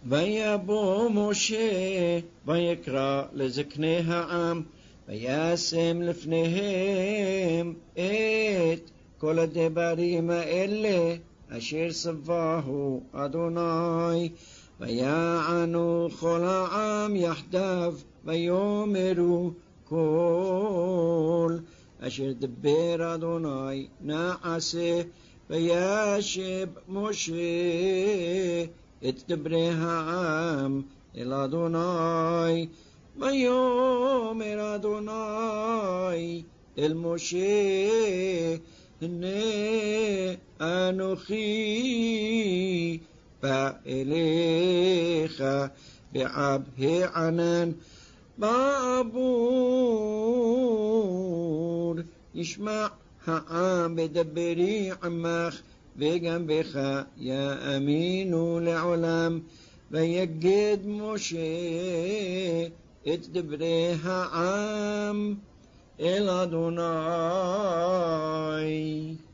ויבוא משה ויקרא לזקני העם וישם לפניהם את כל הדברים האלה אשר צווהו אדוני. ויענו כל העם יחדיו ויאמרו כל אשר דבר אדוני נעשה. וישב משה את דברי העם אל אדוני. ויאמר אדוני אל משה הנה אנוכי בא אליך בעב הענן בעבור ישמע העם בדברי עמך וגם בך יאמינו לעולם. ויגד משה את דברי העם אל אדוני.